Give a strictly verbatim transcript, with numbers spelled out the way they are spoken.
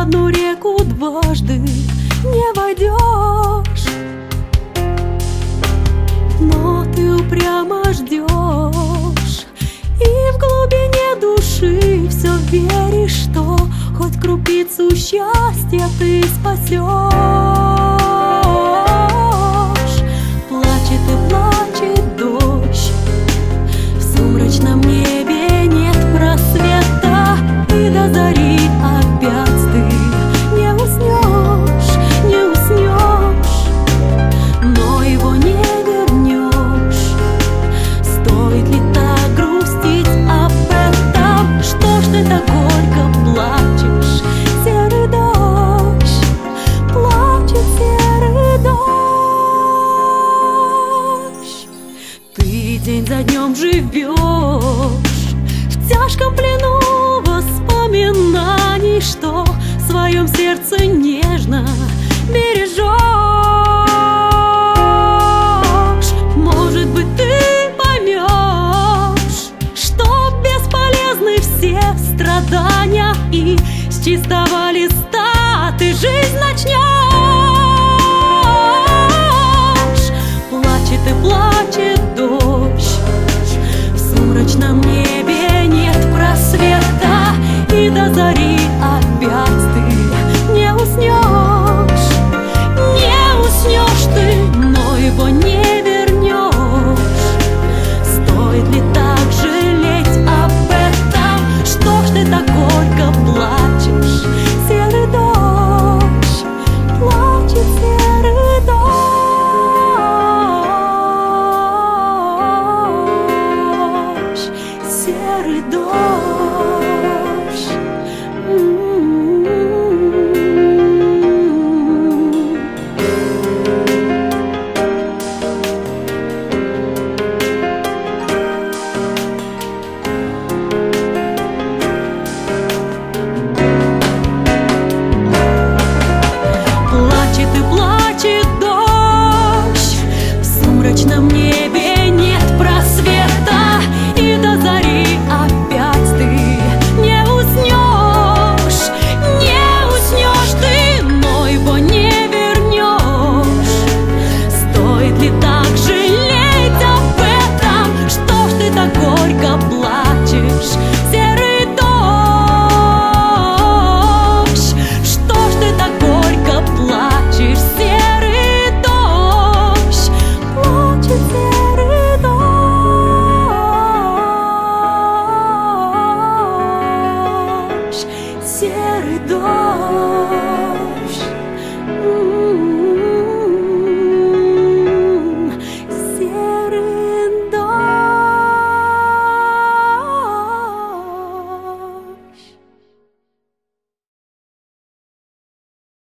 одну реку дважды не войдешь, но ты упрямо ждешь, и в глубине души все веришь, что хоть крупицу счастья ты спасешь. Плачет и плачет дождь, в сумрачном небе нет просвета, и до зари опять ты не уснешь, не уснешь, но его не вернешь. Стоит ли так грустить об этом? Что ж ты так горько плачешь, серый дождь, плачет серый дождь. Ты день за днем живешь в тяжком плену воспоминаний, что в своем сердце нежно бережешь. Может быть, ты поймешь, что бесполезны все страдания, и с чистого листа ты жизнь начнешь. Плачет и плачет дождь, в сумрачном небе нет просвета, и до зари опять ты не уснешь, не уснешь ты, но его не вернешь. Стоит ли так жалеть об этом? Что ж ты так горько плачешь, серый дождь, плачет серый дождь, серый дождь.